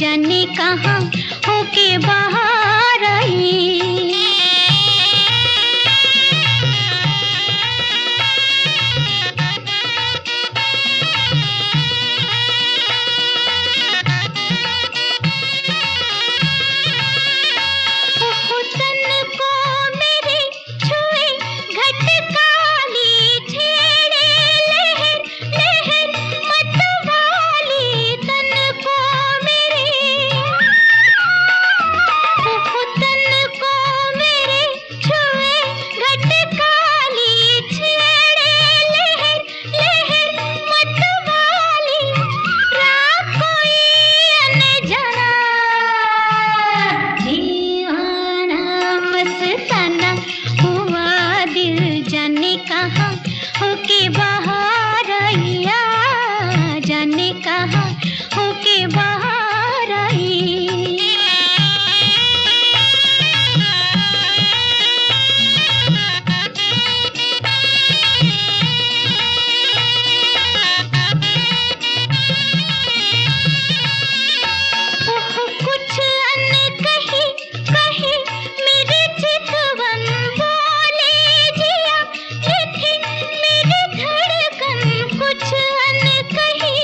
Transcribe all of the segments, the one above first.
जाने कहाँ होके बाहर आई। कहाँ होके बाहर आइया, जाने कहाँ होके बाहर आई। कुछ अनकही कही मेरे चितवन बोले जिया, ये थी मेरी धड़कन कुछ अनकही।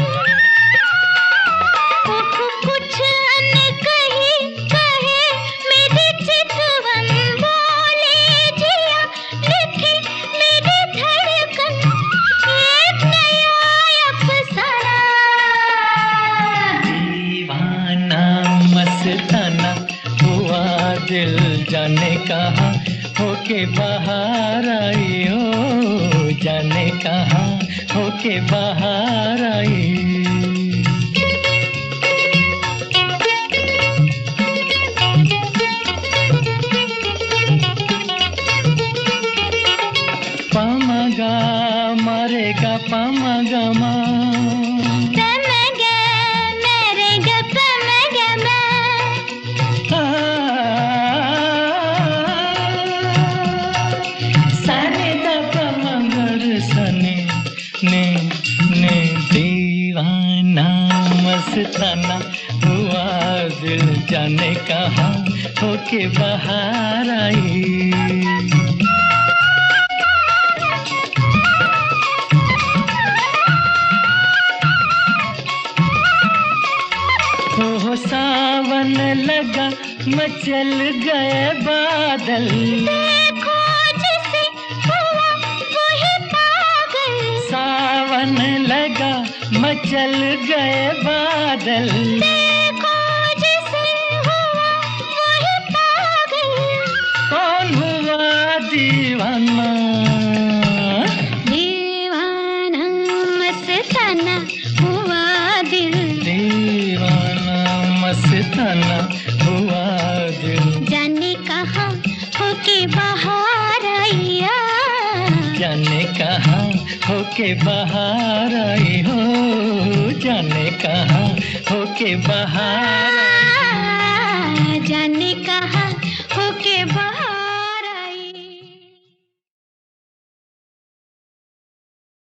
कुछ अनकही कहे मेरे चितवन बोले जिया, ये थी मेरी धड़कन एक नया अफसाना। दीवाना मस्ताना हुआ दिल, जाने कहाँ होके बाहर आई हो, जाने कहाँ होके बाहर आई। पामगा मरेगा पामगा ने दीवाना मस्ताना हुआ दिल, जाने कहाँ होके बाहर आई। हो सावन लगा मचल गए बादल, देखो जिसे हुआ वही पागल। सावन लगा मचल गए बादल, देखो जिसे हुआ वही पागल। कौन हुआ दीवाना? दीवाना मस्ताना हुआ दिल, दीवाना मस्ताना हुआ दिल, जाने कहाँ होके बाहर आइया, जाने कहाँ होके बाहर आई हो, जाने कहाँ होके बाहर आई। जाने कहाँ